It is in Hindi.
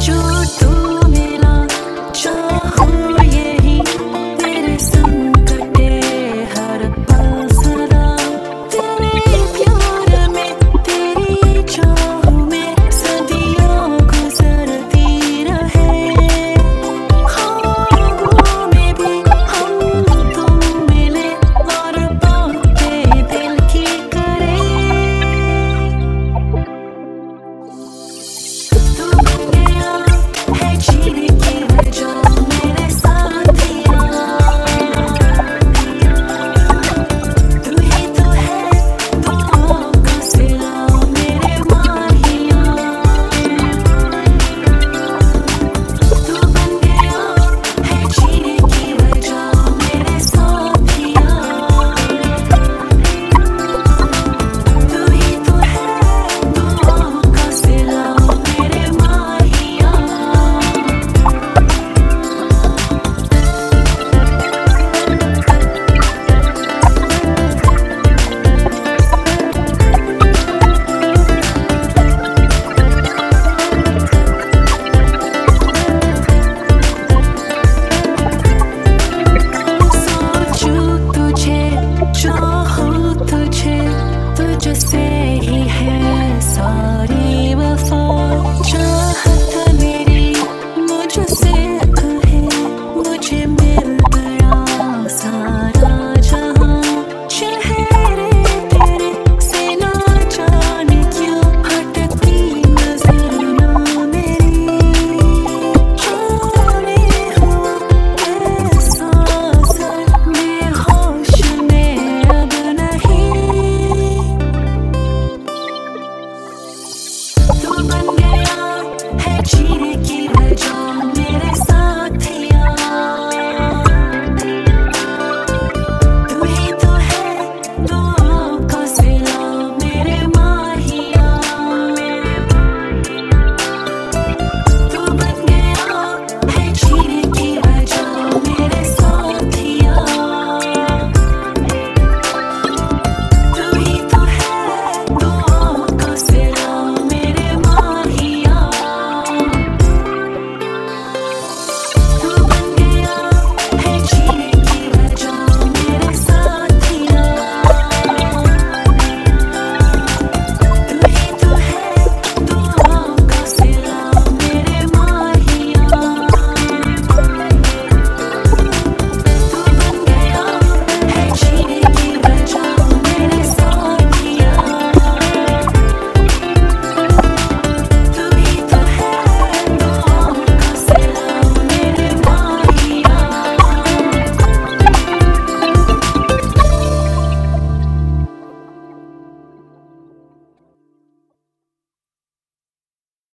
जो तू मिला चाहूं यही तेरे संग कटे हर पल सदा। तेरे प्यार में तेरी चाह में सदियां गुजरती रहे। ख्वाबों में भी हम तुम मिले और बातें दिल की करे। तू बन गया है जीने की वजह मेरे साथिया। तू ही तो है दुआओं का सिला मेरे माहिया। तू बन गया है जीने की वजह मेरे साथिया। तू ही तो है दुआओं का सिला मेरे माहिया। सोचूं तुझे चाहूं तुझे तुझसे ही है सारी वफा। चाहत मेरी मुझसे कहे मुझे मिल गया सारा जहां। चेहरे तेरे से ना जाने क्यों हटती नजर ना मेरी। जाने हुआ एहसास बेहोश में अब नहीं। तू बन गया है जीने की वजह